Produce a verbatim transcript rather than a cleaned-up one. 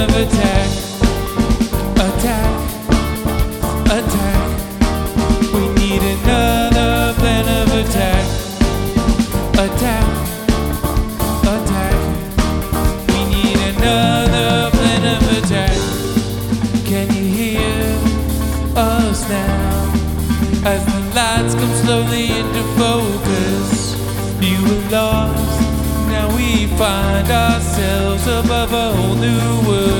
Attack, attack, attack. We need another plan of attack. Attack, attack. We need another plan of attack. Can you hear us now? As the lights come slowly into focus, you were lost. Now we find ourselves above a whole new world.